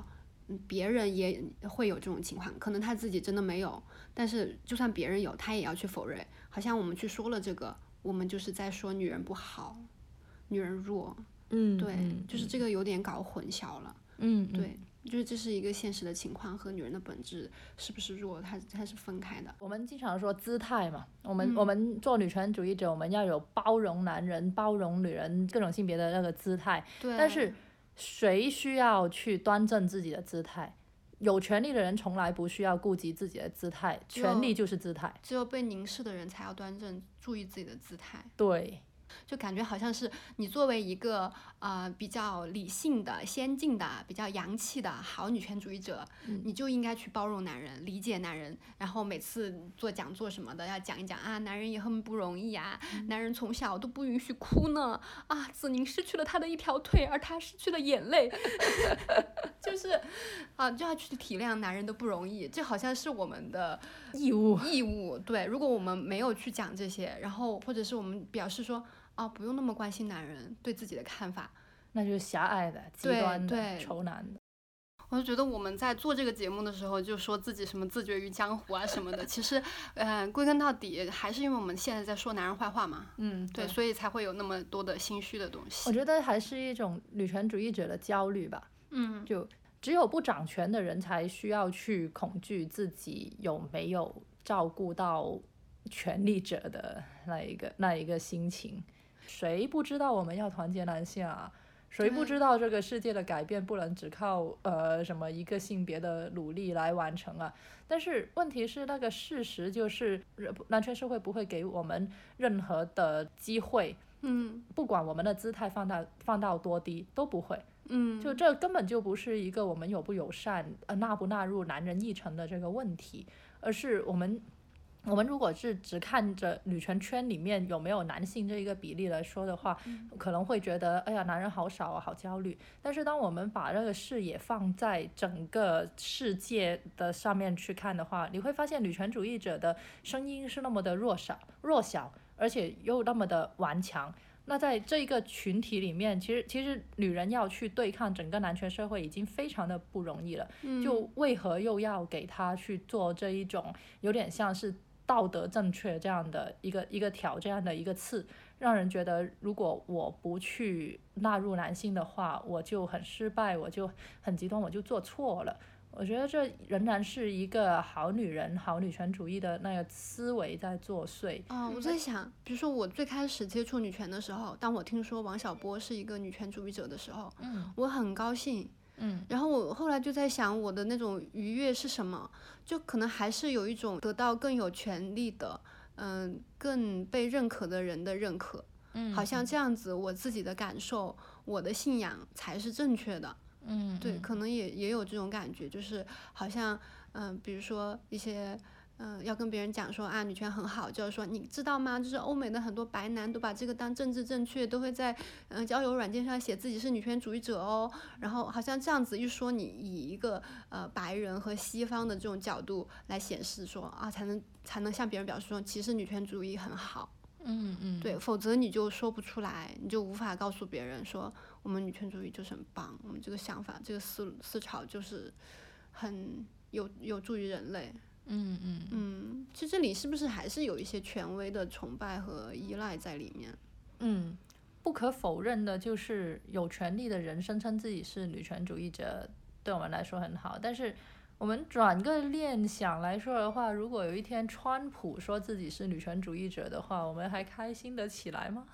别人也会有这种情况，可能他自己真的没有，但是就算别人有，他也要去否认，好像我们去说了这个，我们就是在说女人不好，女人弱，对，就是这个有点搞混淆了，对。就是这是一个现实的情况，和女人的本质是不是弱，它是分开的。 我们经常说姿态嘛，我们做女权主义者，我们要有包容男人、包容女人各种性别的那个姿态。 对。 但是谁需要去端正自己的姿态？有权利的人从来不需要顾及自己的姿态，权利就是姿态。 只有被凝视的人才要端正，注意自己的姿态。 对。 就感觉好像是你作为一个比较理性的、先进的、比较洋气的好女权主义者，你就应该去包容男人、理解男人，然后每次做讲座什么的要讲一讲啊，男人也很不容易啊，男人从小都不允许哭呢啊，子宁失去了他的一条腿，而他失去了眼泪，就是就要去体谅男人的不容易，这好像是我们的义务。对，如果我们没有去讲这些，然后或者是我们表示说不用那么关心男人对自己的看法， 那就是狭隘的、极端的、仇男的。 我就觉得我们在做这个节目的时候，就说自己什么自绝于江湖啊什么的，其实，归根到底还是因为我们现在在说男人坏话嘛，对，所以才会有那么多的心虚的东西。 我觉得还是一种女权主义者的焦虑吧，就只有不掌权的人才需要去恐惧自己有没有照顾到权力者的那一个心情。谁不知道我们要团结男性啊？谁不知道这个世界的改变不能只靠什么一个性别的努力来完成啊？但是问题是，那个事实就是男权社会不会给我们任何的机会，不管我们的姿态放到多低都不会，就这根本就不是一个我们有不友善纳不纳入男人议程的这个问题，而是我们如果是只看着女权圈里面有没有男性这一个比例来说的话，可能会觉得哎呀男人好少啊，好焦虑。但是当我们把这个视野放在整个世界的上面去看的话，你会发现女权主义者的声音是那么的弱小，而且又那么的顽强。那在这个群体里面，其实女人要去对抗整个男权社会已经非常的不容易了，就为何又要给她去做这一种有点像是道德正确这样的一个挑这样的一个刺，让人觉得如果我不去纳入男性的话，我就很失败，我就很极端，我就做错了。我觉得这仍然是一个好女人、好女权主义的那个思维在作祟。 我在想，比如说我最开始接触女权的时候，当我听说王小波是一个女权主义者的时候，我很高兴。然后我后来就在想，我的那种愉悦是什么？就可能还是有一种得到更有权利的，更被认可的人的认可。好像这样子，我自己的感受，我的信仰才是正确的。对，可能也有这种感觉，就是好像，比如说一些。要跟别人讲说女权很好，就是说你知道吗？就是欧美的很多白男都把这个当政治正确，都会在交友软件上写自己是女权主义者哦。然后好像这样子一说，你以一个白人和西方的这种角度来显示说才能向别人表示说，其实女权主义很好。对，否则你就说不出来，你就无法告诉别人说我们女权主义就是很棒，我们这个想法这个思潮就是很有助于人类。其实这里是不是还是有一些权威的崇拜和依赖在里面？ 不可否认的就是有权利的人声称自己是女权主义者，对我们来说很好。但是我们转个念想来说的话，如果有一天川普说自己是女权主义者的话，我们还开心得起来吗？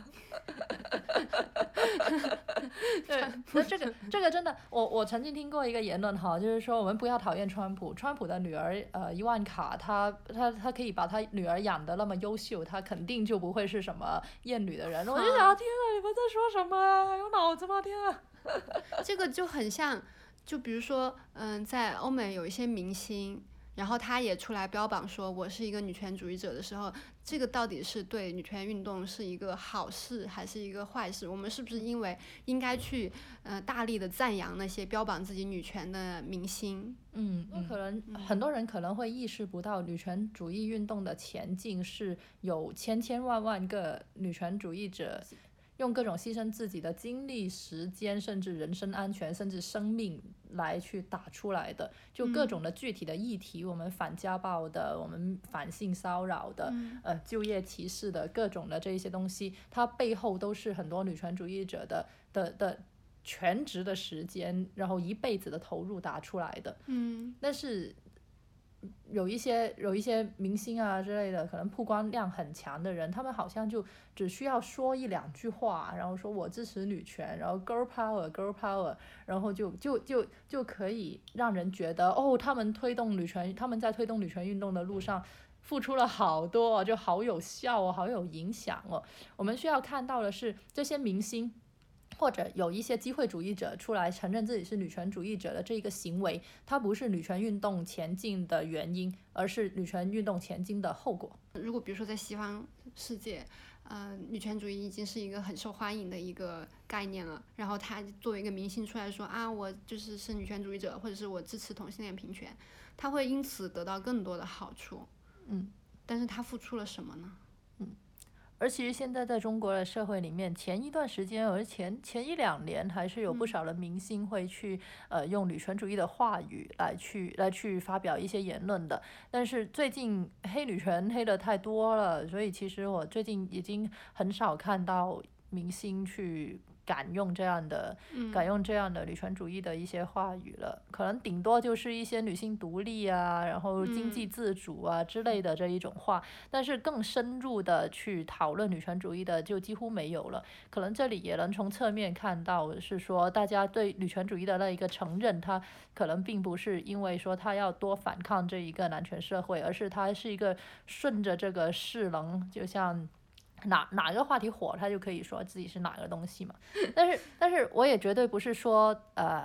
对，那这个真的，我曾经听过一个言论哈，就是说我们不要讨厌川普的女儿伊万卡，他可以把他女儿养得那么优秀，他肯定就不会是什么厌女的人。我就想，天啊，你们在说什么啊？有脑子吗？天啊！ 这个就很像。就比如说，在欧美有一些明星，然后他也出来标榜说我是一个女权主义者的时候，这个到底是对女权运动是一个好事还是一个坏事？我们是不是因为应该去大力的赞扬那些标榜自己女权的明星？ 可能很多人可能会意识不到女权主义运动的前进是有千万个女权主义者用各种牺牲自己的精力、时间，甚至人身安全，甚至生命来去打出来的。就各种的具体的议题，我们反家暴的，我们反性骚扰的，就业歧视的各种的这一些东西，它背后都是很多女权主义者的全职的时间，然后一辈子的投入打出来的。但是有一些明星啊之类的，可能曝光量很强的人，他们好像就只需要说一两句话，然后说我支持女权，然后 girl power girl power， 然后就可以让人觉得他们在推动女权运动的路上付出了好多，就好有效好有影响我们需要看到的是这些明星或者有一些机会主义者出来承认自己是女权主义者的这一个行为，它不是女权运动前进的原因，而是女权运动前进的后果。 如果比如说在西方世界，女权主义已经是一个很受欢迎的一个概念了，然后他作为一个明星出来说我是女权主义者，或者是我支持同性恋平权，他会因此得到更多的好处。但是他付出了什么呢？ 而其实现在在中国的社会里面，前一段时间，前一两年，还是有不少的明星会去用女权主义的话语来去发表一些言论的。但是最近黑女权黑的太多了，所以其实我最近已经很少看到明星去敢用这样的女权主义的一些话语了，可能顶多就是一些女性独立啊，然后经济自主啊之类的这一种话，但是更深入的去讨论女权主义的就几乎没有了。可能这里也能从侧面看到是说，大家对女权主义的那一个承认，它可能并不是因为说他要多反抗这一个男权社会，而是它是一个顺着这个势能，就像哪个话题火，他就可以说自己是哪个东西嘛。但是我也绝对不是说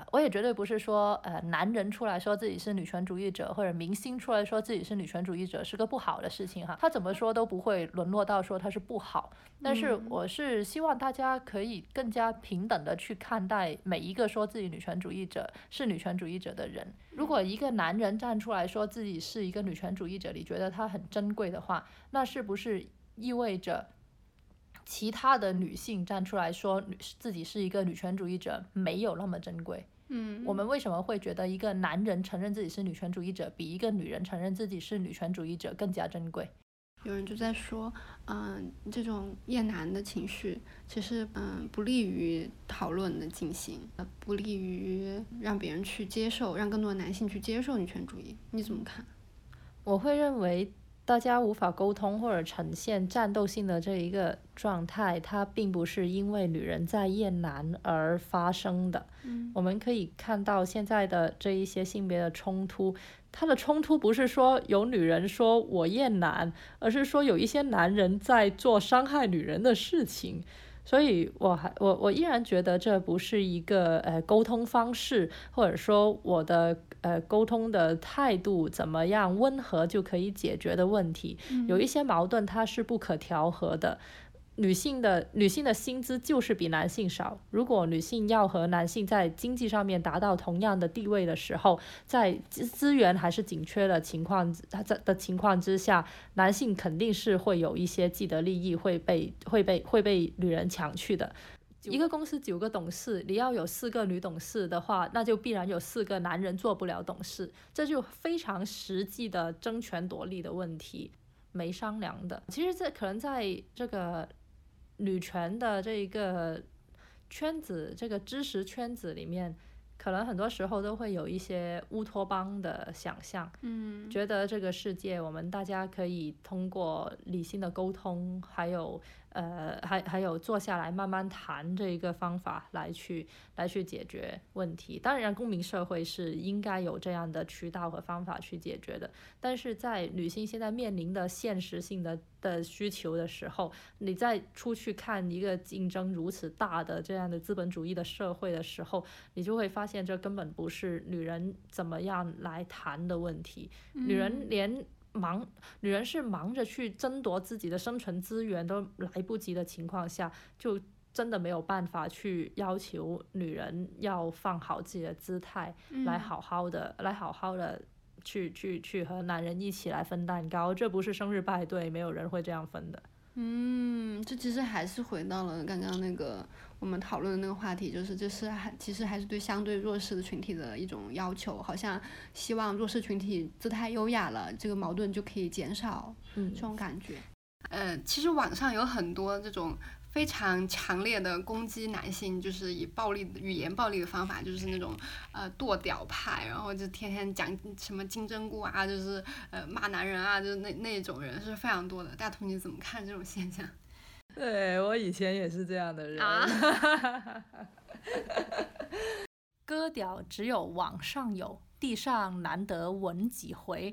男人出来说自己是女权主义者，或者明星出来说自己是女权主义者是个不好的事情哈。他怎么说都不会沦落到说他是不好。但是我是希望大家可以更加平等的去看待每一个说自己是女权主义者的人。如果一个男人站出来说自己是一个女权主义者，你觉得他很珍贵的话，那是不是意味着其他的女性站出来说自己是一个女权主义者没有那么珍贵？我们为什么会觉得一个男人承认自己是女权主义者比一个女人承认自己是女权主义者更加珍贵？ 有人就在说这种厌男的情绪其实不利于讨论的进行，不利于让别人去接受，让更多的男性去接受女权主义。你怎么看？ 我会认为大家无法沟通或者呈现战斗性的这一个状态，它并不是因为女人在厌男而发生的。我们可以看到现在的这一些性别的冲突，它的冲突不是说有女人说我厌男，而是说有一些男人在做伤害女人的事情。所以我依然觉得这不是一个沟通方式，或者说我的沟通的态度怎么样温和就可以解决的问题。有一些矛盾它是不可调和的。女性的薪资就是比男性少，如果女性要和男性在经济上面达到同样的地位的时候，在资源还是紧缺的情况之下，男性肯定是会有一些既得利益会被女人抢去的。一个公司9个董事，你要有4个女董事的话，那就必然有4个男人做不了董事，这就非常实际的争权夺利的问题，没商量的。其实这可能在这个女权的这一个圈子，这个知识圈子里面，可能很多时候都会有一些乌托邦的想象，觉得这个世界我们大家可以通过理性的沟通，还有坐下来慢慢谈这一个方法来去解决问题。当然公民社会是应该有这样的渠道和方法去解决的，但是在女性现在面临的现实性的需求的时候，你再出去看一个竞争如此大的这样的资本主义的社会的时候，你就会发现这根本不是女人怎么样来谈的问题。女人是忙着去争夺自己的生存资源都来不及的情况下，就真的没有办法去要求女人要放好自己的姿态，来好好的去和男人一起来分蛋糕。这不是生日派对，没有人会这样分的。 这其实还是回到了刚刚那个我们讨论的那个话题，就是其实还是对相对弱势的群体的一种要求，好像希望弱势群体姿态优雅了，这个矛盾就可以减少，这种感觉。其实网上有很多这种非常强烈的攻击男性，就是以语言暴力的方法，就是那种剁屌派，然后就天天讲什么金针菇啊，就是骂男人啊，就是那种人是非常多的。大图你怎么看这种现象？ 对，我以前也是这样的人。割屌只有网上有，地上难得闻几回。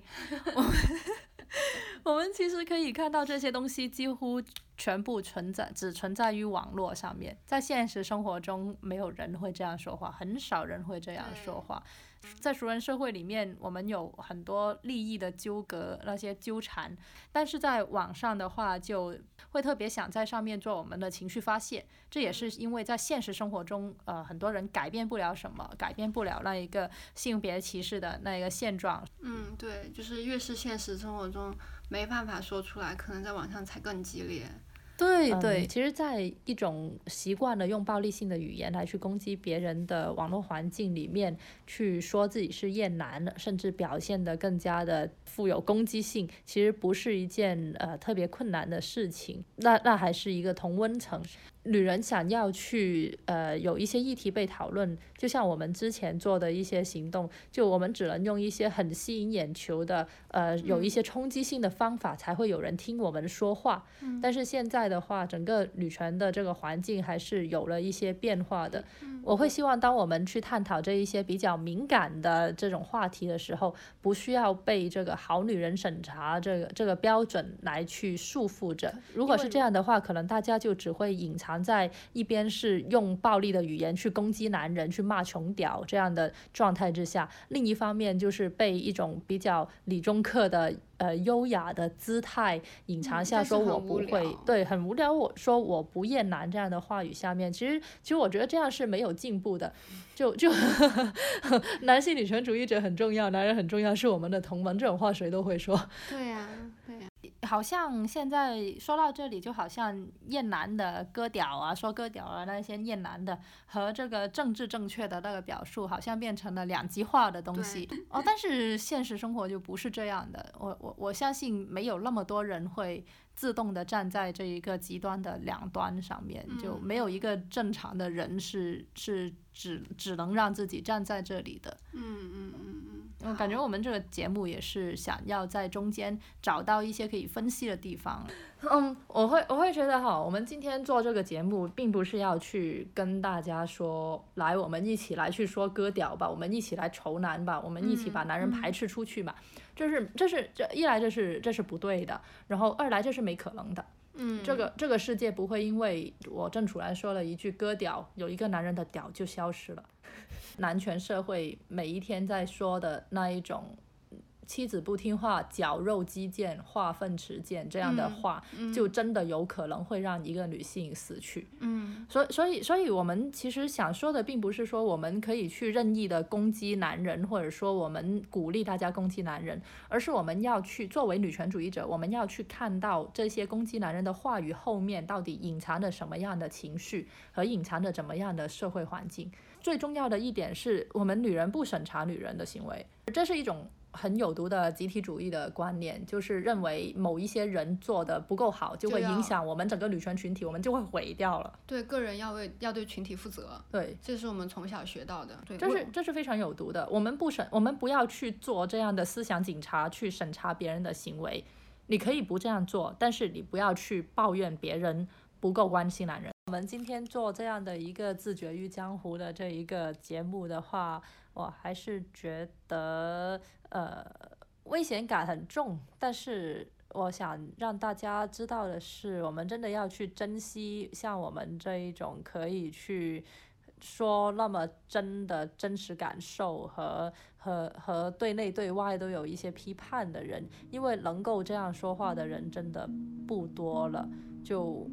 我们其实可以看到这些东西几乎全部只存在于网络上面，在现实生活中没有人会这样说话，很少人会这样说话。在熟人社会里面，我们有很多利益的纠葛，那些纠缠，但是在网上的话就会特别想在上面做我们的情绪发泄，这也是因为在现实生活中很多人改变不了什么，改变不了那一个性别歧视的那一个现状。 对，就是越是现实生活中没办法说出来，可能在网上才更激烈。 对，其实在一种习惯了用暴力性的语言来去攻击别人的网络环境里面，去说自己是厌男，甚至表现得更加的富有攻击性，其实不是一件特别困难的事情，那还是一个同温层。女人想要去有一些议题被讨论，就像我们之前做的一些行动，就我们只能用一些很吸引眼球的有一些冲击性的方法才会有人听我们说话。但是现在的话，整个女权的这个环境还是有了一些变化的。我会希望当我们去探讨这一些比较敏感的这种话题的时候，不需要被这个好女人审查这个标准来去束缚着。如果是这样的话，可能大家就只会隐藏在一边是用暴力的语言去攻击男人，去骂穷屌这样的状态之下，另一方面就是被一种比较理中客的优雅的姿态隐藏下，说我不会，对，很无聊，我说我不厌男这样的话语下面，其实我觉得这样是没有进步的。就男性女权主义者很重要，男人很重要，是我们的同盟，这种话谁都会说。 对呀。 好像现在说到这里，就好像厌男的割屌啊，说割屌啊，那些厌男的和这个政治正确的那个表述，好像变成了两极化的东西。但是现实生活就不是这样的。我相信没有那么多人会自动的站在这一个极端的两端上面，就没有一个正常的人是只能让自己站在这里的。我感觉我们这个节目也是想要在中间找到一些可以分析的地方。我会觉得我们今天做这个节目并不是要去跟大家说，来我们一起来去说割屌吧，我们一起来仇男吧，我们一起把男人排斥出去吧。这一来这是不对的，然后二来这是没可能的。这个世界不会因为我郑楚然说了一句割屌，有一个男人的屌就消失了。男权社会每一天在说的那一种妻子不听话，绞肉机剑，化粪池剑这样的话，就真的有可能会让一个女性死去。所以我们其实想说的并不是说我们可以去任意的攻击男人，或者说我们鼓励大家攻击男人，而是我们要去作为女权主义者，我们要去看到这些攻击男人的话语后面到底隐藏着什么样的情绪和隐藏着怎么样的社会环境。最重要的一点是我们女人不审查女人的行为，这是一种很有毒的集体主义的观念，就是认为某一些人做的不够好，就会影响我们整个女权群体，我们就会毁掉了。 对，个人要对群体负责。 对， 这是我们从小学到的。对， 这是非常有毒的。我们不要去做这样的思想警察，去审查别人的行为。你可以不这样做，但是你不要去抱怨别人不够关心男人。我们今天做这样的一个自绝于江湖的这一个节目的话，我还是觉得危险感很重，但是我想让大家知道的是，我们真的要去珍惜像我们这一种可以去说那么真的真实感受和对内对外都有一些批判的人，因为能够这样说话的人真的不多了。就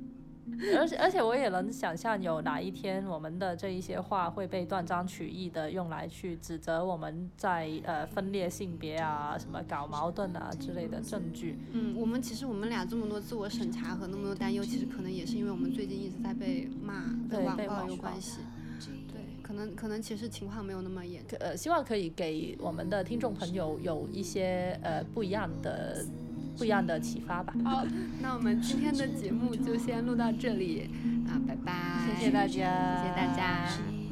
而且我也能想象有哪一天我们的这一些话会被断章取义的用来去指责我们在分裂性别啊什么搞矛盾啊之类的证据。 其实我们俩这么多自我审查和那么多担忧，其实可能也是因为我们最近一直在被骂，被网暴有关系。对，可能其实情况没有那么严重。 希望可以给我们的听众朋友有一些不一样的启发吧。 好，那我们今天的节目就先录到这里拜拜， 谢谢大家， 谢谢大家。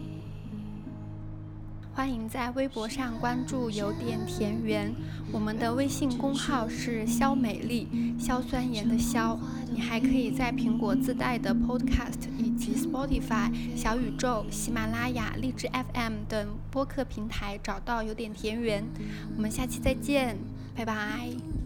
欢迎在微博上关注有点田园，我们的微信公号是肖美丽，硝酸盐的硝。你还可以在苹果自带的 Podcast 以及 Spotify、小宇宙、喜马拉雅、荔枝 FM 等播客平台找到有点田园。我们下期再见，拜拜。